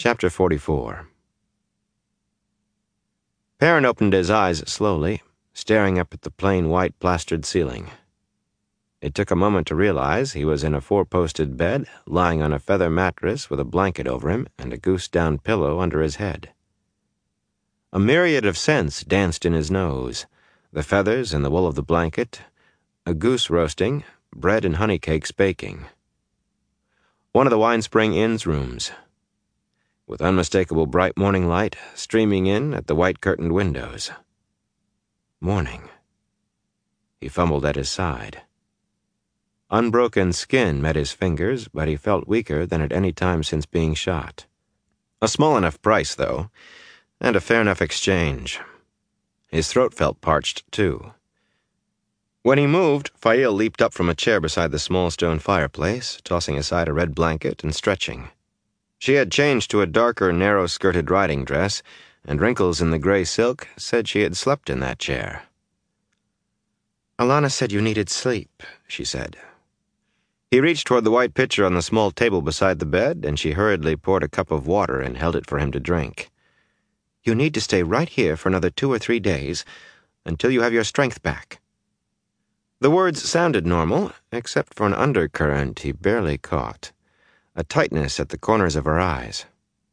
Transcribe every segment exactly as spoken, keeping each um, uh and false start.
Chapter forty-four. Perrin opened his eyes slowly, staring up at the plain white plastered ceiling. It took a moment to realize he was in a four-posted bed, lying on a feather mattress with a blanket over him and a goose-down pillow under his head. A myriad of scents danced in his nose, the feathers and the wool of the blanket, a goose roasting, bread and honey cakes baking. One of the Wine Spring Inn's rooms, with unmistakable bright morning light streaming in at the white-curtained windows. Morning. He fumbled at his side. Unbroken skin met his fingers, but he felt weaker than at any time since being shot. A small enough price, though, and a fair enough exchange. His throat felt parched, too. When he moved, Fail leaped up from a chair beside the small stone fireplace, tossing aside a red blanket and stretching. She had changed to a darker, narrow-skirted riding dress, and wrinkles in the gray silk said she had slept in that chair. "Alana said you needed sleep," she said. He reached toward the white pitcher on the small table beside the bed, and she hurriedly poured a cup of water and held it for him to drink. "You need to stay right here for another two or three days, until you have your strength back." The words sounded normal, except for an undercurrent he barely caught. A tightness at the corners of her eyes.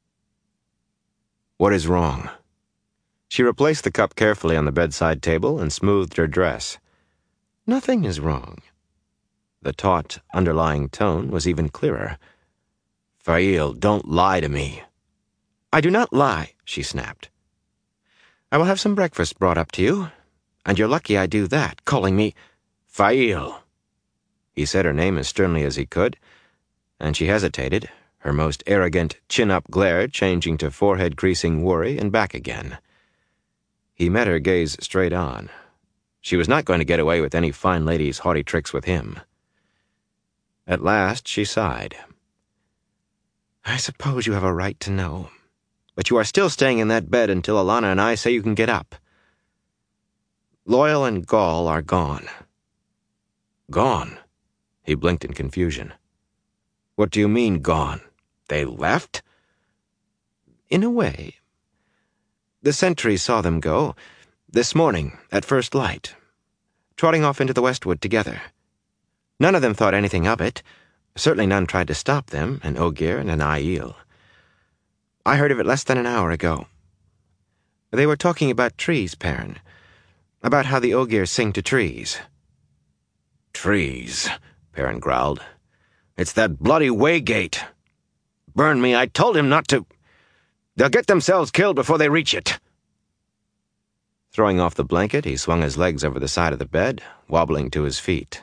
"What is wrong?" She replaced the cup carefully on the bedside table and smoothed her dress. "Nothing is wrong." The taut, underlying tone was even clearer. "Fail, don't lie to me." "I do not lie," she snapped. "I will have some breakfast brought up to you, and you're lucky I do that, calling me Fail." He said her name as sternly as he could, and she hesitated, her most arrogant chin-up glare changing to forehead-creasing worry and back again. He met her gaze straight on. She was not going to get away with any fine lady's haughty tricks with him. At last she sighed. "I suppose you have a right to know, but you are still staying in that bed until Alana and I say you can get up. Loyal and Gall are gone." "Gone?" He blinked in confusion. "What do you mean, gone? They left?" "In a way. The sentries saw them go, this morning, at first light, trotting off into the westwood together. None of them thought anything of it. Certainly none tried to stop them, an Ogier and an Aiel. I heard of it less than an hour ago. They were talking about trees, Perrin. About how the Ogier sing to trees." "Trees," Perrin growled. "It's that bloody Waygate. Burn me, I told him not to. They'll get themselves killed before they reach it." Throwing off the blanket, he swung his legs over the side of the bed, wobbling to his feet.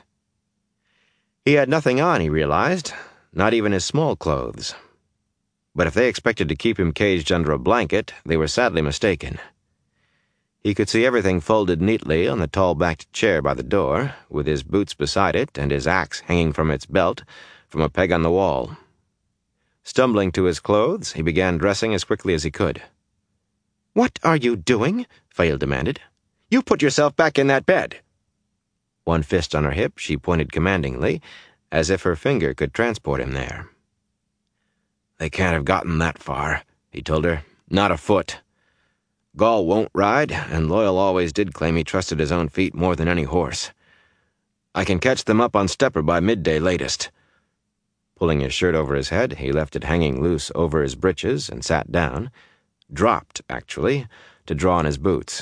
He had nothing on, he realized, not even his small clothes. But if they expected to keep him caged under a blanket, they were sadly mistaken. He could see everything folded neatly on the tall-backed chair by the door, with his boots beside it and his axe hanging from its belt from a peg on the wall. Stumbling to his clothes, he began dressing as quickly as he could. "What are you doing?" Fail demanded. "You put yourself back in that bed." One fist on her hip, she pointed commandingly, as if her finger could transport him there. "They can't have gotten that far," he told her. "Not a foot. Gall won't ride, and Loyal always did claim he trusted his own feet more than any horse. I can catch them up on Stepper by midday latest." Pulling his shirt over his head, he left it hanging loose over his breeches and sat down, dropped, actually, to draw on his boots.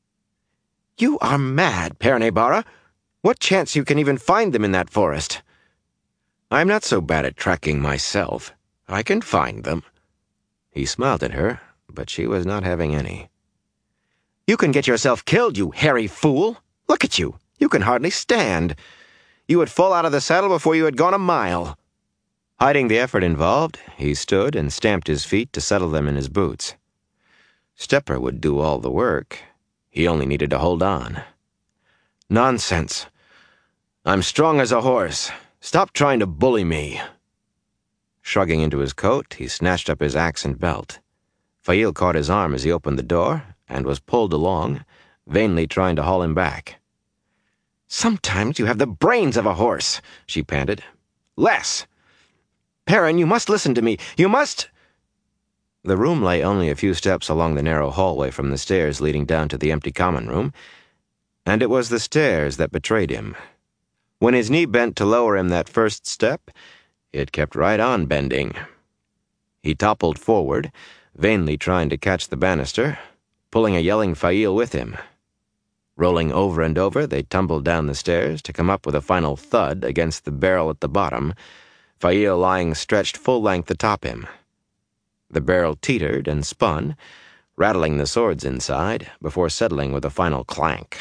"You are mad, Perrin-Aybara. What chance you can even find them in that forest?" "I'm not so bad at tracking myself. I can find them." He smiled at her, but she was not having any. "You can get yourself killed, you hairy fool. Look at you. You can hardly stand. You would fall out of the saddle before you had gone a mile." Hiding the effort involved, he stood and stamped his feet to settle them in his boots. Stepper would do all the work. He only needed to hold on. "Nonsense. I'm strong as a horse. Stop trying to bully me." Shrugging into his coat, he snatched up his axe and belt. Fail caught his arm as he opened the door and was pulled along, vainly trying to haul him back. "Sometimes you have the brains of a horse," she panted. "Less. Perrin, you must listen to me. You must—" The room lay only a few steps along the narrow hallway from the stairs leading down to the empty common room, and it was the stairs that betrayed him. When his knee bent to lower him that first step, it kept right on bending. He toppled forward, vainly trying to catch the banister, pulling a yelling Fail with him. Rolling over and over, they tumbled down the stairs to come up with a final thud against the barrel at the bottom, Fail lying stretched full length atop him. The barrel teetered and spun, rattling the swords inside, before settling with a final clank.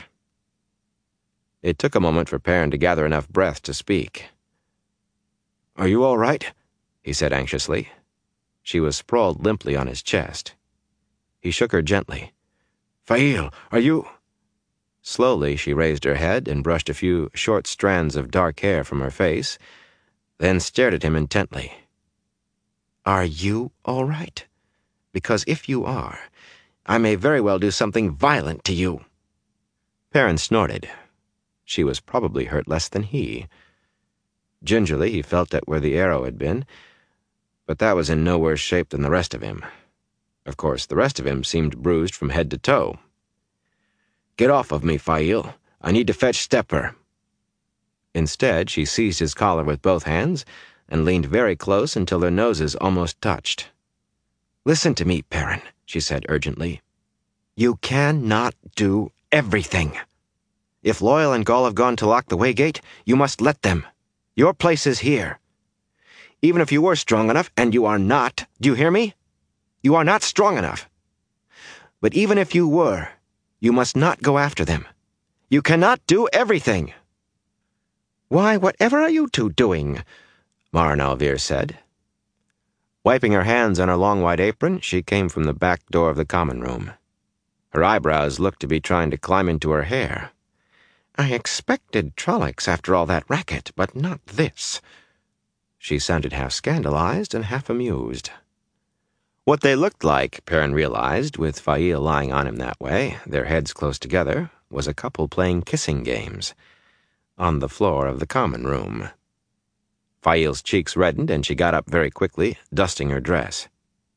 It took a moment for Perrin to gather enough breath to speak. "Are you all right?" he said anxiously. She was sprawled limply on his chest. He shook her gently. "Fail, are you—" Slowly she raised her head and brushed a few short strands of dark hair from her face, then stared at him intently. "Are you all right? Because if you are, I may very well do something violent to you." Perrin snorted. She was probably hurt less than he. Gingerly he felt at where the arrow had been, but that was in no worse shape than the rest of him. Of course, the rest of him seemed bruised from head to toe. "Get off of me, Fail. I need to fetch Stepper." Instead, she seized his collar with both hands and leaned very close until their noses almost touched. "Listen to me, Perrin," she said urgently. "You cannot do everything. If Loyal and Gall have gone to lock the Waygate, you must let them. Your place is here. Even if you were strong enough, and you are not, do you hear me? You are not strong enough. But even if you were, you must not go after them. You cannot do everything." "Why, whatever are you two doing?" Maren Alvir said. Wiping her hands on her long white apron, she came from the back door of the common room. Her eyebrows looked to be trying to climb into her hair. "I expected Trollocs after all that racket, but not this." She sounded half scandalized and half amused. What they looked like, Perrin realized, with Fail lying on him that way, their heads close together, was a couple playing kissing games on the floor of the common room. Fail's cheeks reddened, and she got up very quickly, dusting her dress.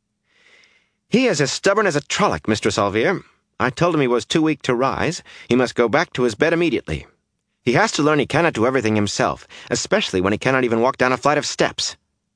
"He is as stubborn as a Trolloc, Mistress Alvir. I told him he was too weak to rise. He must go back to his bed immediately. He has to learn he cannot do everything himself, especially when he cannot even walk down a flight of steps."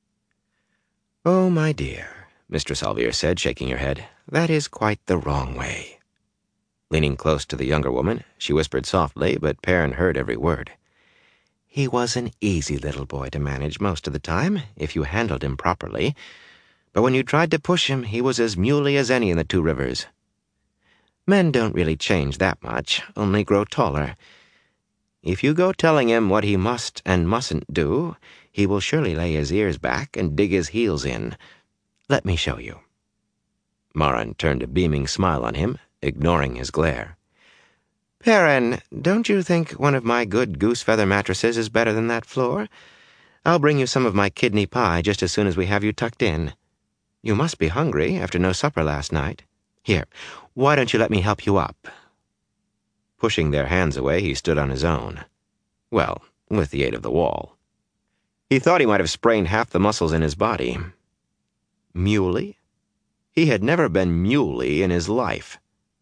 "Oh, my dear," Mistress Alvir said, shaking her head, "that is quite the wrong way." Leaning close to the younger woman, she whispered softly, but Perrin heard every word. "He was an easy little boy to manage most of the time, if you handled him properly, but when you tried to push him, he was as muley as any in the Two Rivers. Men don't really change that much, only grow taller. If you go telling him what he must and mustn't do, he will surely lay his ears back and dig his heels in. Let me show you." Maren turned a beaming smile on him, ignoring his glare. "Perrin, don't you think one of my good goose-feather mattresses is better than that floor? I'll bring you some of my kidney pie just as soon as we have you tucked in. You must be hungry after no supper last night. Here, why don't you let me help you up?" Pushing their hands away, he stood on his own. Well, with the aid of the wall. He thought he might have sprained half the muscles in his body. Muley? He had never been muley in his life.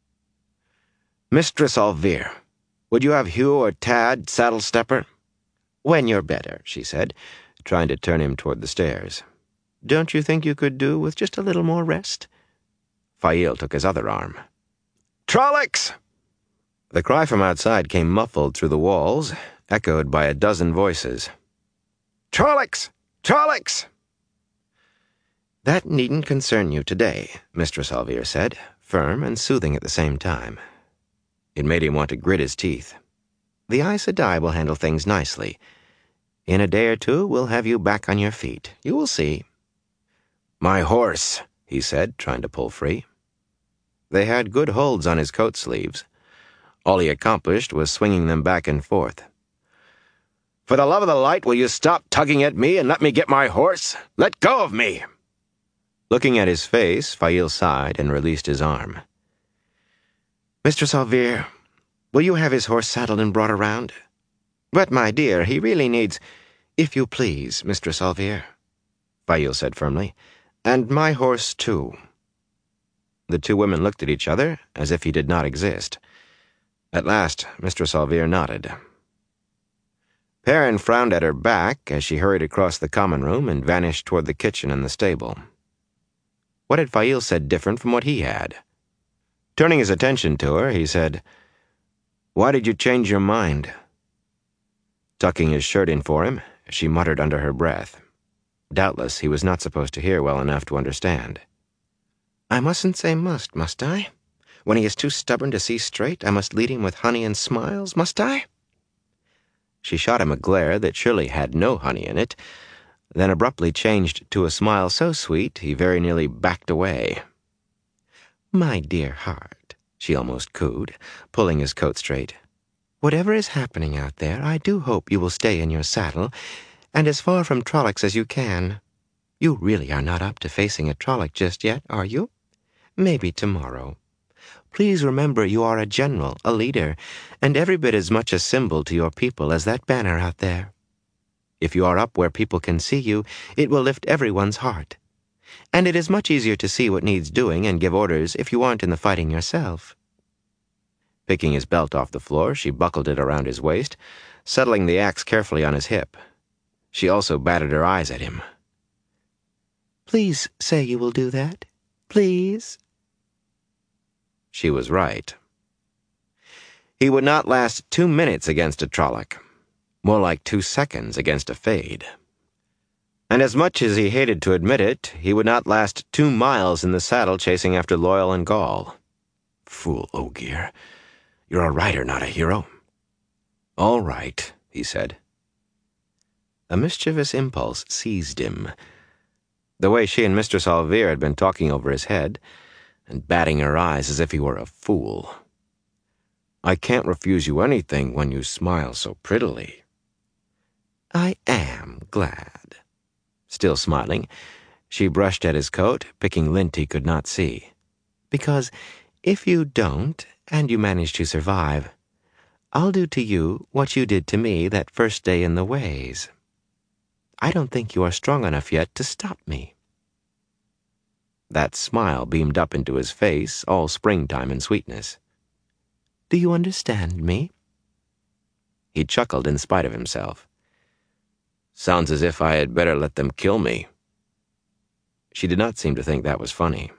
"Mistress Alvir, would you have Hugh or Tad saddle Stepper?" "When you're better," she said, trying to turn him toward the stairs. "Don't you think you could do with just a little more rest?" Fail took his other arm. "Trollocs!" The cry from outside came muffled through the walls, echoed by a dozen voices. "Trollocs! Trollocs!" "That needn't concern you today," Mistress Alvir said, firm and soothing at the same time. It made him want to grit his teeth. "The Aes Sedai will handle things nicely. In a day or two, we'll have you back on your feet. You will see." "My horse," he said, trying to pull free. They had good holds on his coat sleeves. All he accomplished was swinging them back and forth. "For the love of the light, will you stop tugging at me and let me get my horse? Let go of me!" Looking at his face, Fail sighed and released his arm. "Mistress Alvir, will you have his horse saddled and brought around? But, my dear, he really needs—" "If you please, Mistress Alvir," Fail said firmly. "And my horse, too. The two women looked at each other as if he did not exist. At last, Mistress Alvire nodded. Perrin frowned at her back as she hurried across the common room and vanished toward the kitchen and the stable. What had Fail said different from what he had? Turning his attention to her, he said, "Why did you change your mind?" Tucking his shirt in for him, she muttered under her breath. Doubtless he was not supposed to hear well enough to understand. "I mustn't say must, must I? When he is too stubborn to see straight, I must lead him with honey and smiles, must I?" She shot him a glare that surely had no honey in it, then abruptly changed to a smile so sweet he very nearly backed away. "My dear heart," she almost cooed, pulling his coat straight, "whatever is happening out there, I do hope you will stay in your saddle, and as far from Trollocs as you can. You really are not up to facing a Trolloc just yet, are you? Maybe tomorrow. Please remember you are a general, a leader, and every bit as much a symbol to your people as that banner out there. If you are up where people can see you, it will lift everyone's heart. And it is much easier to see what needs doing and give orders if you aren't in the fighting yourself." Picking his belt off the floor, she buckled it around his waist, settling the axe carefully on his hip. She also batted her eyes at him. "Please say you will do that. Please." She was right. He would not last two minutes against a Trolloc. More like two seconds against a Fade. And as much as he hated to admit it, he would not last two miles in the saddle chasing after Loial and Gall. "Fool, Ogier. You're a rider, not a hero." "All right," he said. A mischievous impulse seized him. The way she and Mistress Alvire had been talking over his head, and batting her eyes as if he were a fool. "I can't refuse you anything when you smile so prettily." "I am glad." Still smiling, she brushed at his coat, picking lint he could not see. "Because if you don't, and you manage to survive, I'll do to you what you did to me that first day in the ways. I don't think you are strong enough yet to stop me." That smile beamed up into his face, all springtime and sweetness. "Do you understand me?" He chuckled in spite of himself. "Sounds as if I had better let them kill me." She did not seem to think that was funny.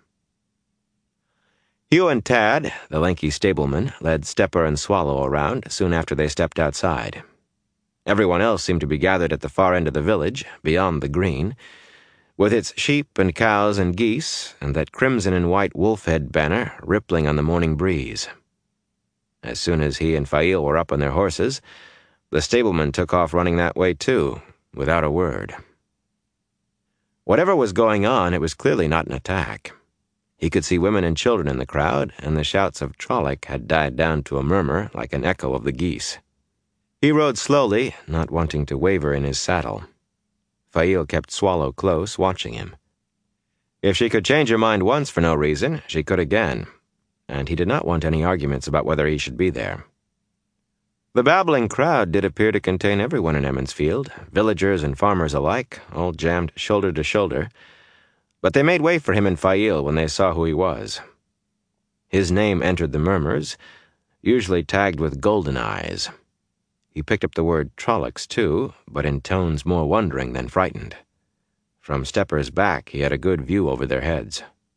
Hugh and Tad, the lanky stableman, led Stepper and Swallow around soon after they stepped outside. Everyone else seemed to be gathered at the far end of the village, beyond the green, with its sheep and cows and geese, and that crimson and white wolf-head banner rippling on the morning breeze. As soon as he and Fail were up on their horses, the stableman took off running that way too, without a word. Whatever was going on, it was clearly not an attack. He could see women and children in the crowd, and the shouts of Trolloc had died down to a murmur like an echo of the geese. He rode slowly, not wanting to waver in his saddle. Fail kept Swallow close, watching him. If she could change her mind once for no reason, she could again, and he did not want any arguments about whether he should be there. The babbling crowd did appear to contain everyone in Emmonsfield, villagers and farmers alike, all jammed shoulder to shoulder, but they made way for him and Fail when they saw who he was. His name entered the murmurs, usually tagged with golden eyes. He picked up the word Trollocs, too, but in tones more wondering than frightened. From Stepper's back he had a good view over their heads.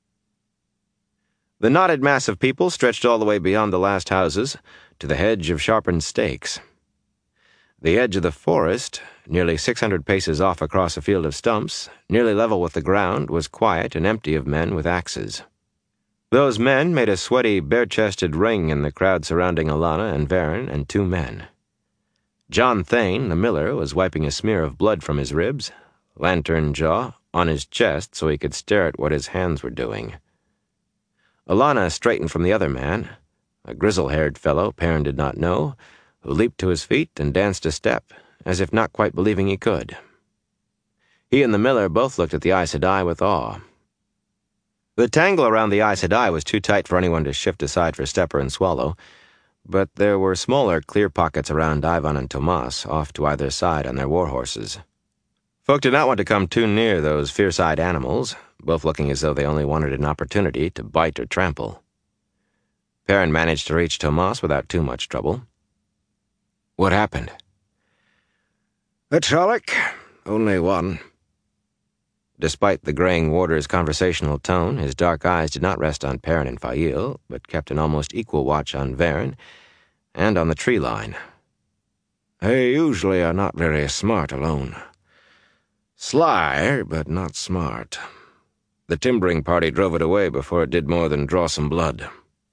The knotted mass of people stretched all the way beyond the last houses, to the hedge of sharpened stakes. The edge of the forest, nearly six hundred paces off across a field of stumps, nearly level with the ground, was quiet and empty of men with axes. Those men made a sweaty, bare-chested ring in the crowd surrounding Alanna and Verin and two men. John Thane, the miller, was wiping a smear of blood from his ribs, lantern jaw, on his chest so he could stare at what his hands were doing. Alanna straightened from the other man, a grizzle-haired fellow Perrin did not know, who leaped to his feet and danced a step, as if not quite believing he could. He and the miller both looked at the Aes Sedai with awe. The tangle around the Aes Sedai was too tight for anyone to shift aside for Stepper and Swallow, but there were smaller clear pockets around Ivan and Tomas, off to either side on their war horses. Folk did not want to come too near those fierce-eyed animals, both looking as though they only wanted an opportunity to bite or trample. Perrin managed to reach Tomas without too much trouble. What happened? A Trolloc. Only one. Despite the graying warder's conversational tone, his dark eyes did not rest on Perrin and Fail, but kept an almost equal watch on Varen and on the tree line. They usually are not very smart alone. Sly, but not smart. The timbering party drove it away before it did more than draw some blood.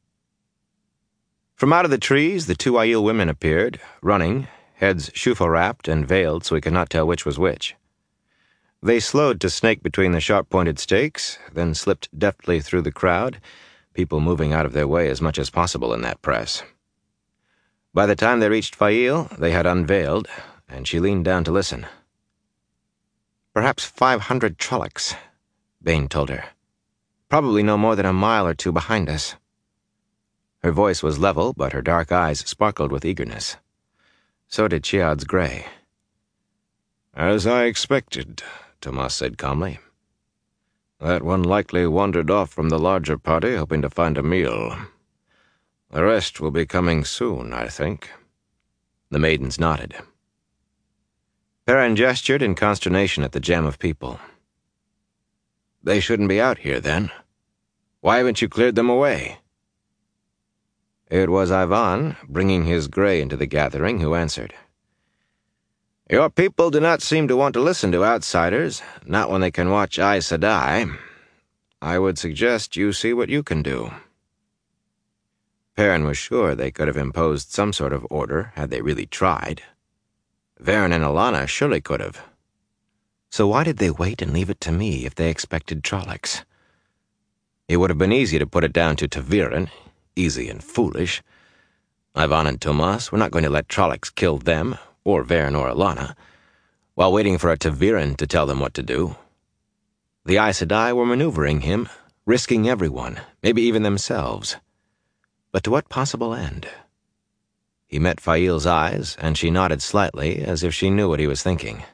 From out of the trees, the two Aiel women appeared, running, heads shufel-wrapped and veiled so we could not tell which was which. They slowed to snake between the sharp-pointed stakes, then slipped deftly through the crowd, people moving out of their way as much as possible in that press. By the time they reached Fail, they had unveiled, and she leaned down to listen. Perhaps five hundred Trollocs, Bane told her. Probably no more than a mile or two behind us. Her voice was level, but her dark eyes sparkled with eagerness. So did Chiad's gray. As I expected, Tomas said calmly. That one likely wandered off from the larger party, hoping to find a meal. The rest will be coming soon, I think. The maidens nodded. Perrin gestured in consternation at the jam of people. They shouldn't be out here, then. Why haven't you cleared them away? It was Ivan, bringing his gray into the gathering, who answered. Your people do not seem to want to listen to outsiders, not when they can watch Aes Sedai. I would suggest you see what you can do. Perrin was sure they could have imposed some sort of order had they really tried. Varen and Alana surely could have. So why did they wait and leave it to me if they expected Trollocs? It would have been easy to put it down to ta'Veren, easy and foolish. Ivan and Tomas were not going to let Trollocs kill them, or Varen or Alana, while waiting for a ta'Veren to tell them what to do. The Aes Sedai were maneuvering him, risking everyone, maybe even themselves. But to what possible end? He met Fail's eyes, and she nodded slightly, as if she knew what he was thinking.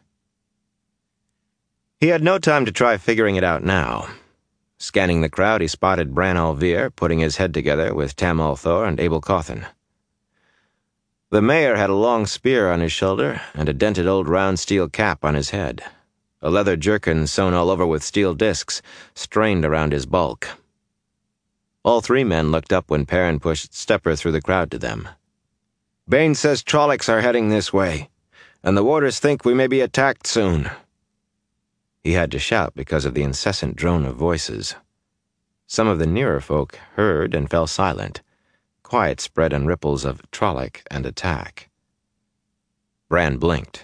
He had no time to try figuring it out now. Scanning the crowd, he spotted Bran al'Vir putting his head together with Tam al'Thor and Abel Cawthon. The mayor had a long spear on his shoulder and a dented old round steel cap on his head. A leather jerkin sewn all over with steel discs strained around his bulk. All three men looked up when Perrin pushed Stepper through the crowd to them. Bane says Trollocs are heading this way, and the warders think we may be attacked soon. He had to shout because of the incessant drone of voices. Some of the nearer folk heard and fell silent. Quiet spread in ripples of Trolloc and attack. Bran blinked.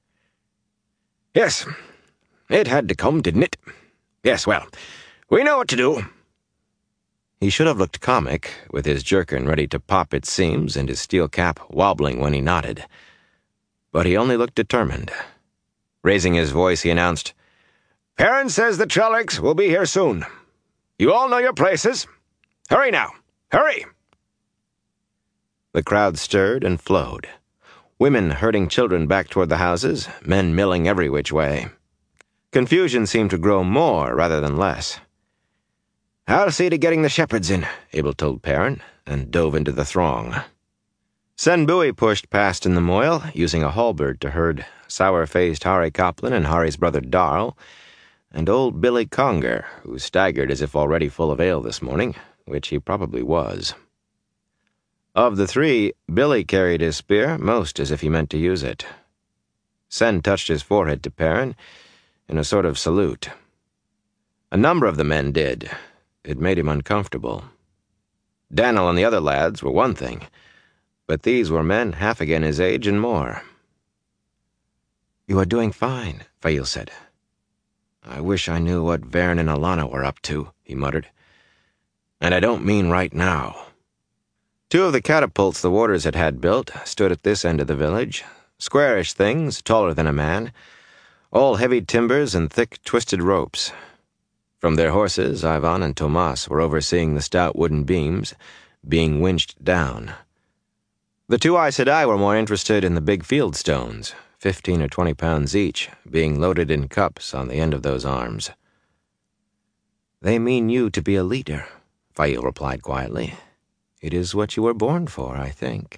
Yes, it had to come, didn't it? Yes, well, we know what to do. He should have looked comic, with his jerkin ready to pop its seams and his steel cap wobbling when he nodded. But he only looked determined. Raising his voice, he announced, Perrin says the Trollocs will be here soon. You all know your places. Hurry now, hurry! The crowd stirred and flowed. Women herding children back toward the houses, men milling every which way. Confusion seemed to grow more rather than less. I'll see to getting the shepherds in, Abel told Perrin, and dove into the throng. Sen Bui pushed past in the moil, using a halberd to herd sour-faced Hari Coplin and Hari's brother Darl, and old Billy Conger, who staggered as if already full of ale this morning, which he probably was. Of the three, Billy carried his spear most as if he meant to use it. Sen touched his forehead to Perrin in a sort of salute. A number of the men did. It made him uncomfortable. Daniel and the other lads were one thing, but these were men half again his age and more. You are doing fine, Fail said. I wish I knew what Varen and Alana were up to, he muttered. And I don't mean right now. Two of the catapults the warders had had built stood at this end of the village, squarish things, taller than a man, all heavy timbers and thick, twisted ropes. From their horses, Ivan and Tomas were overseeing the stout wooden beams being winched down. The two Aes Sedai were more interested in the big field stones, fifteen or twenty pounds each, being loaded in cups on the end of those arms. They mean you to be a leader, Fail replied quietly. It is what you were born for, I think.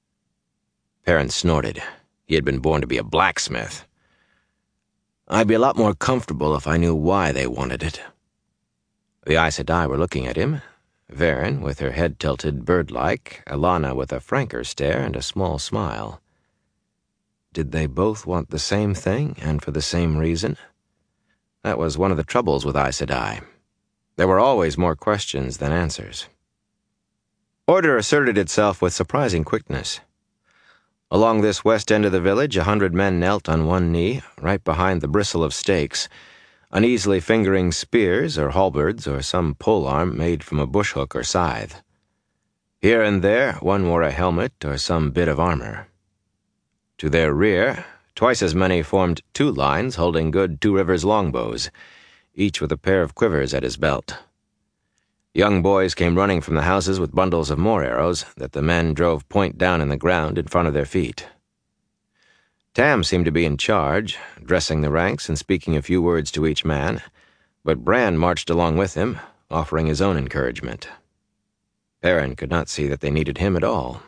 Perrin snorted. He had been born to be a blacksmith. I'd be a lot more comfortable if I knew why they wanted it. The Aes Sedai were looking at him, Varen with her head tilted bird-like, Alana with a franker stare and a small smile. Did they both want the same thing, and for the same reason? That was one of the troubles with Aes Sedai. There were always more questions than answers. Order asserted itself with surprising quickness. Along this west end of the village, a hundred men knelt on one knee, right behind the bristle of stakes, uneasily fingering spears or halberds or some polearm made from a bushhook or scythe. Here and there, one wore a helmet or some bit of armor. To their rear, twice as many formed two lines holding good Two Rivers longbows, each with a pair of quivers at his belt. Young boys came running from the houses with bundles of more arrows that the men drove point down in the ground in front of their feet. Tam seemed to be in charge, dressing the ranks and speaking a few words to each man, but Bran marched along with him, offering his own encouragement. Perrin could not see that they needed him at all.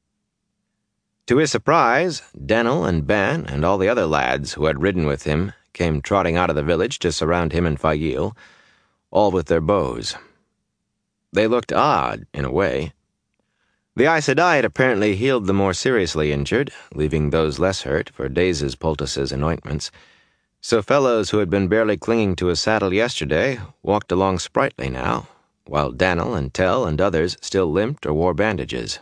To his surprise, Daniel and Ban and all the other lads who had ridden with him came trotting out of the village to surround him and Fail, all with their bows. They looked odd, in a way. The Aes Sedai had apparently healed the more seriously injured, leaving those less hurt for Dazes, poultices, and ointments, so fellows who had been barely clinging to a saddle yesterday walked along sprightly now, while Daniel and Tell and others still limped or wore bandages.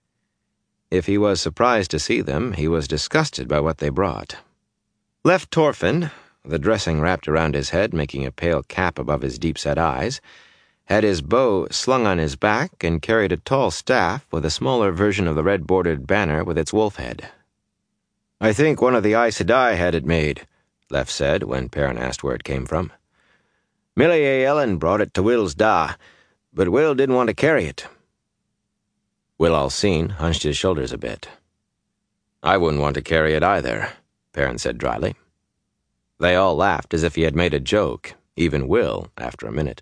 If he was surprised to see them, he was disgusted by what they brought. Left Torfin, the dressing wrapped around his head making a pale cap above his deep-set eyes, had his bow slung on his back and carried a tall staff with a smaller version of the red-bordered banner with its wolf head. I think one of the Aes Sedai had it made, Lef said when Perrin asked where it came from. Millier Ellen brought it to Will's da, but Will didn't want to carry it. Will Alcine hunched his shoulders a bit. I wouldn't want to carry it either, Perrin said dryly. They all laughed as if he had made a joke, even Will, after a minute.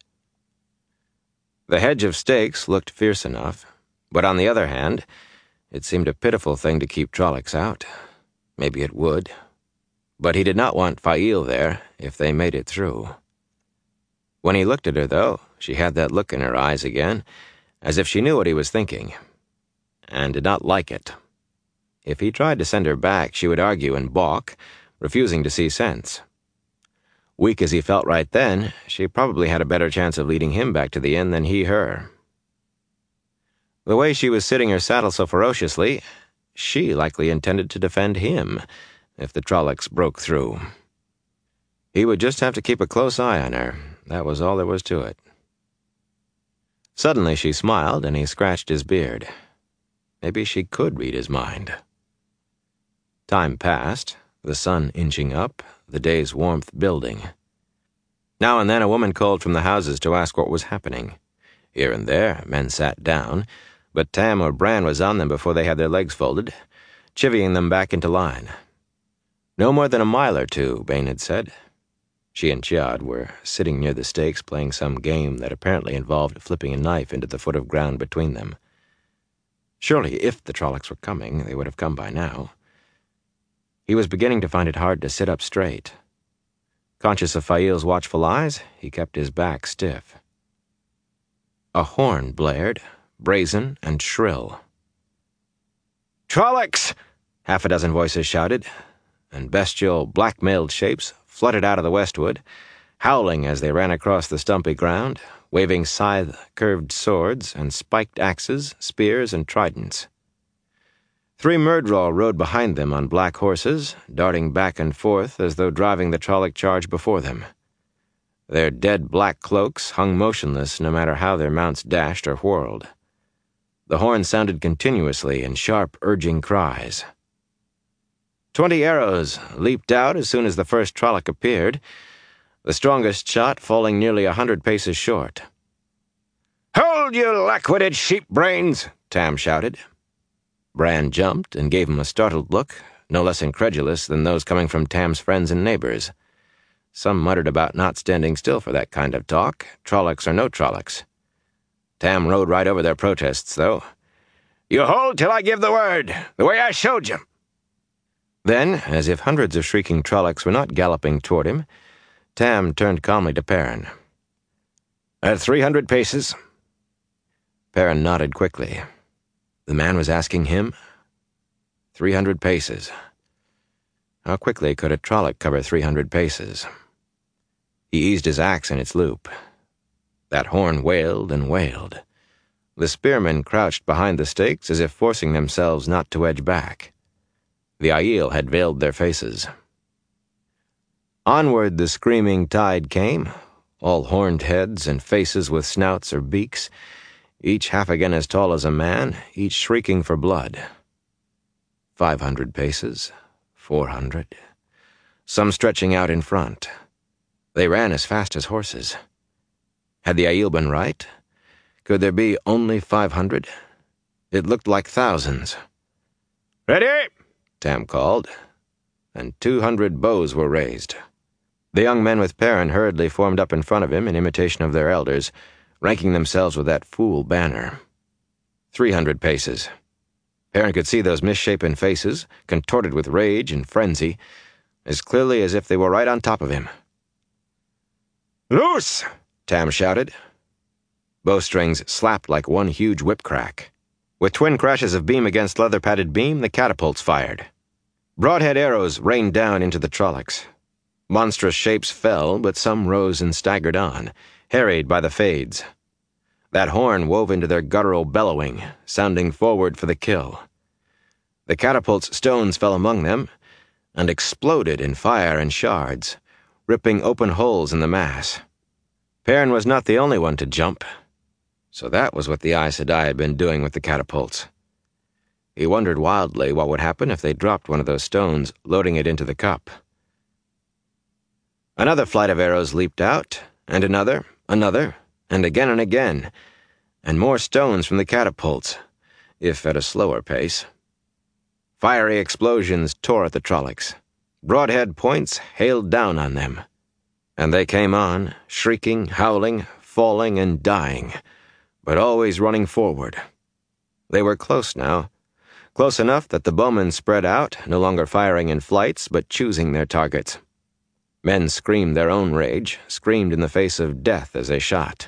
The hedge of stakes looked fierce enough, but on the other hand, it seemed a pitiful thing to keep Trollocs out. Maybe it would. But he did not want Fail there if they made it through. When he looked at her, though, she had that look in her eyes again, as if she knew what he was thinking, and did not like it. If he tried to send her back, she would argue and balk, refusing to see sense. Weak as he felt right then, she probably had a better chance of leading him back to the inn than he her. The way she was sitting her saddle so ferociously, she likely intended to defend him if the Trollocs broke through. He would just have to keep a close eye on her. That was all there was to it. Suddenly she smiled, and he scratched his beard. Maybe she could read his mind. Time passed, the sun inching up, the day's warmth building. Now and then a woman called from the houses to ask what was happening. Here and there, men sat down, but Tam or Bran was on them before they had their legs folded, chivying them back into line. No more than a mile or two, Bane had said. She and Chiad were sitting near the stakes playing some game that apparently involved flipping a knife into the foot of ground between them. Surely, if the Trollocs were coming, they would have come by now. He was beginning to find it hard to sit up straight. Conscious of Fail's watchful eyes, he kept his back stiff. A horn blared, brazen and shrill. "Trollocs!" half a dozen voices shouted, and bestial, black-mailed shapes flooded out of the westwood, howling as they ran across the stumpy ground, waving scythe-curved swords and spiked axes, spears, and tridents. Three Myrddraal rode behind them on black horses, darting back and forth as though driving the Trolloc charge before them. Their dead black cloaks hung motionless no matter how their mounts dashed or whirled. The horn sounded continuously in sharp, urging cries. Twenty arrows leaped out as soon as the first Trolloc appeared, the strongest shot falling nearly a hundred paces short. "Hold, you lack-witted sheep-brains!" Tam shouted. Bran jumped and gave him a startled look, no less incredulous than those coming from Tam's friends and neighbors. Some muttered about not standing still for that kind of talk, Trollocs or no Trollocs. Tam rode right over their protests, though. "You hold till I give the word, the way I showed you." Then, as if hundreds of shrieking Trollocs were not galloping toward him, Tam turned calmly to Perrin. "At three hundred paces." Perrin nodded quickly. The man was asking him? Three hundred paces. How quickly could a Trolloc cover three hundred paces? He eased his axe in its loop. That horn wailed and wailed. The spearmen crouched behind the stakes as if forcing themselves not to edge back. The Aiel had veiled their faces. Onward the screaming tide came, all horned heads and faces with snouts or beaks, each half again as tall as a man, each shrieking for blood. Five hundred paces, four hundred, some stretching out in front. They ran as fast as horses. Had the Aiel been right? Could there be only five hundred? It looked like thousands. "Ready!" Tam called, and two hundred bows were raised. The young men with Perrin hurriedly formed up in front of him in imitation of their elders, ranking themselves with that fool banner. Three hundred paces. Perrin could see those misshapen faces, contorted with rage and frenzy, as clearly as if they were right on top of him. "Loose!" Tam shouted. Bowstrings slapped like one huge whip crack. With twin crashes of beam against leather-padded beam, the catapults fired. Broadhead arrows rained down into the Trollocs. Monstrous shapes fell, but some rose and staggered on, harried by the fades. That horn wove into their guttural bellowing, sounding forward for the kill. The catapult's stones fell among them, and exploded in fire and shards, ripping open holes in the mass. Perrin was not the only one to jump. So that was what the Aes Sedai had been doing with the catapults. He wondered wildly what would happen if they dropped one of those stones, loading it into the cup. Another flight of arrows leaped out, and another, another, and again and again, and more stones from the catapults, if at a slower pace. Fiery explosions tore at the Trollocs. Broadhead points hailed down on them. And they came on, shrieking, howling, falling, and dying, but always running forward. They were close now, close enough that the bowmen spread out, no longer firing in flights, but choosing their targets. Men screamed their own rage, screamed in the face of death as they shot.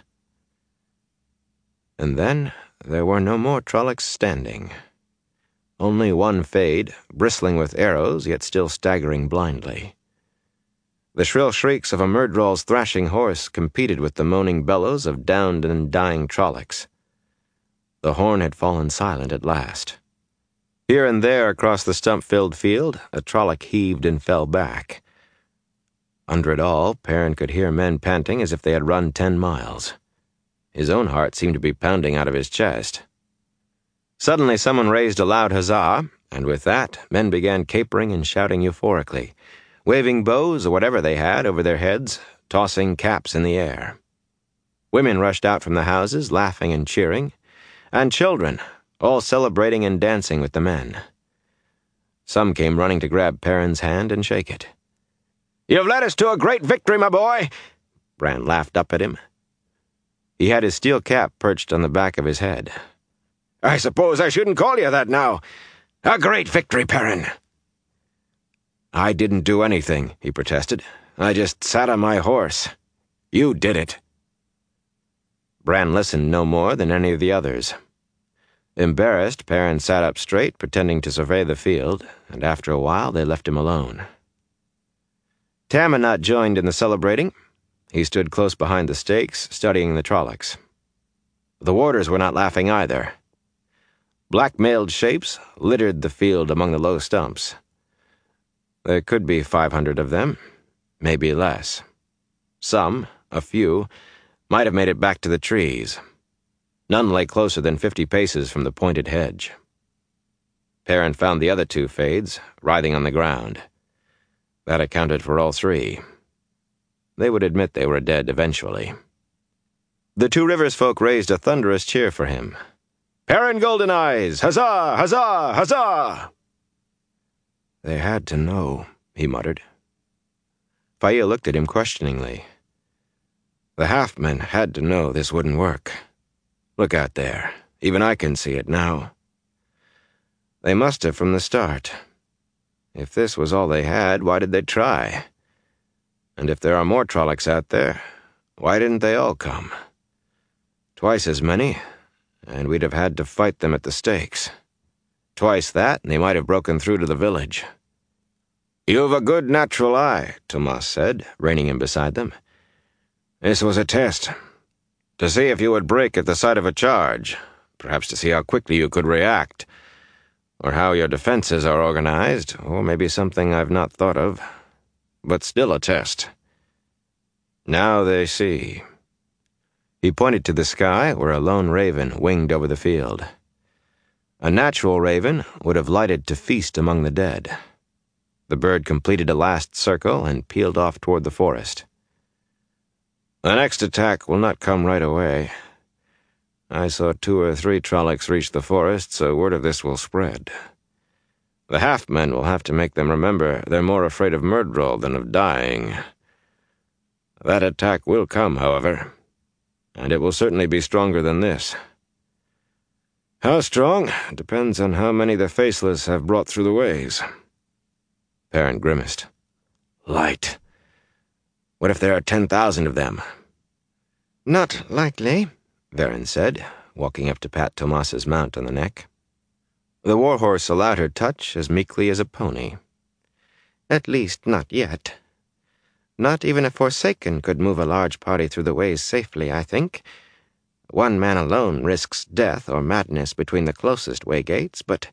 And then there were no more Trollocs standing. Only one Fade, bristling with arrows, yet still staggering blindly. The shrill shrieks of a Myrddraal's thrashing horse competed with the moaning bellows of downed and dying Trollocs. The horn had fallen silent at last. Here and there across the stump-filled field, a Trolloc heaved and fell back. Under it all, Perrin could hear men panting as if they had run ten miles. His own heart seemed to be pounding out of his chest. Suddenly someone raised a loud huzzah, and with that, men began capering and shouting euphorically, waving bows or whatever they had over their heads, tossing caps in the air. Women rushed out from the houses, laughing and cheering, and children, all celebrating and dancing with the men. Some came running to grab Perrin's hand and shake it. "You've led us to a great victory, my boy!" Bran laughed up at him. He had his steel cap perched on the back of his head. "I suppose I shouldn't call you that now. A great victory, Perrin." "I didn't do anything," he protested. "I just sat on my horse. You did it." Bran listened no more than any of the others. Embarrassed, Perrin sat up straight, pretending to survey the field, and after a while they left him alone. Tam had not joined in the celebrating. He stood close behind the stakes, studying the Trollocs. The warders were not laughing either. Black-mailed shapes littered the field among the low stumps. There could be five hundred of them, maybe less. Some, a few, might have made it back to the trees. None lay closer than fifty paces from the pointed hedge. Perrin found the other two Fades, writhing on the ground. That accounted for all three. They would admit they were dead eventually. The Two Rivers folk raised a thunderous cheer for him. "Perrin Goldeneyes! Huzzah! Huzzah! Huzzah!" "They had to know," he muttered. Fail looked at him questioningly. The half-men had to know this wouldn't work. Look out there. Even I can see it now. They must have from the start. If this was all they had, why did they try? And if there are more Trollocs out there, why didn't they all come? Twice as many, and we'd have had to fight them at the stakes. Twice that, and they might have broken through to the village. "You've a good natural eye," Tomas said, reining him beside them. "This was a test. To see if you would break at the sight of a charge, perhaps to see how quickly you could react, or how your defenses are organized, or maybe something I've not thought of. But still a test. Now they see." He pointed to the sky where a lone raven winged over the field. A natural raven would have lighted to feast among the dead. The bird completed a last circle and peeled off toward the forest. "The next attack will not come right away. I saw two or three Trollocs reach the forest, so word of this will spread. The half-men will have to make them remember they're more afraid of Myrddraal than of dying. That attack will come, however, and it will certainly be stronger than this. How strong depends on how many the Faceless have brought through the ways." Perrin grimaced. "Light. What if there are ten thousand of them?" "Not likely," Verin said, walking up to pat Tomas's mount on the neck. The warhorse allowed her touch as meekly as a pony. "At least, not yet. Not even a Forsaken could move a large party through the ways safely, I think. One man alone risks death or madness between the closest waygates, but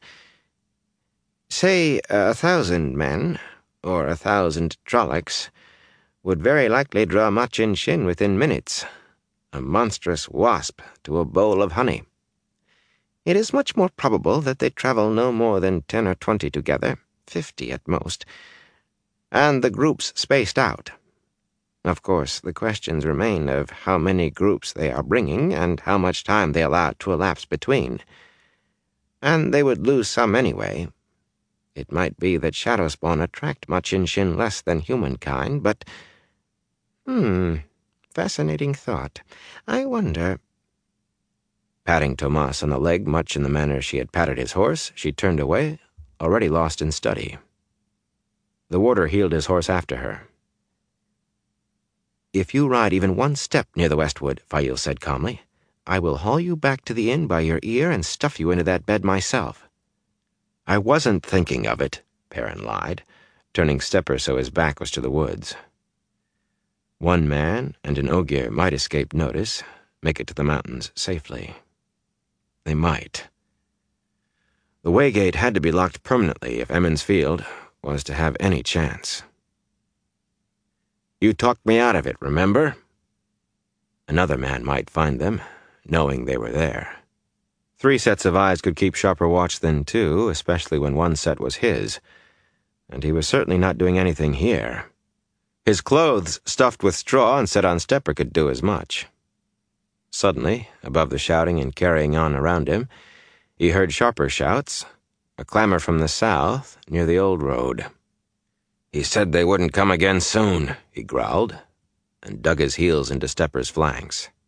say a thousand men, or a thousand Trollocs, would very likely draw Machin Shin within minutes, a monstrous wasp to a bowl of honey. It is much more probable that they travel no more than ten or twenty together, fifty at most, and the groups spaced out. Of course, the questions remain of how many groups they are bringing and how much time they allow to elapse between. And they would lose some anyway. It might be that Shadowspawn attract Machin Shin less than humankind, but... Hmm, fascinating thought. I wonder... Patting Tomas on the leg much in the manner she had patted his horse, she turned away, already lost in study. The warder heeled his horse after her. "If you ride even one step near the Westwood," Fail said calmly, "I will haul you back to the inn by your ear and stuff you into that bed myself." "I wasn't thinking of it," Perrin lied, turning stepper so his back was to the woods. One man and an Ogier might escape notice, make it to the mountains safely. They might. The waygate had to be locked permanently if Emond's Field was to have any chance. "You talked me out of it, remember?" Another man might find them, knowing they were there. Three sets of eyes could keep sharper watch than two, especially when one set was his, and he was certainly not doing anything here. His clothes stuffed with straw and set on stepper could do as much. Suddenly, above the shouting and carrying on around him, he heard sharper shouts, a clamor from the south, near the old road. "He said they wouldn't come again soon," he growled, and dug his heels into Stepper's flanks.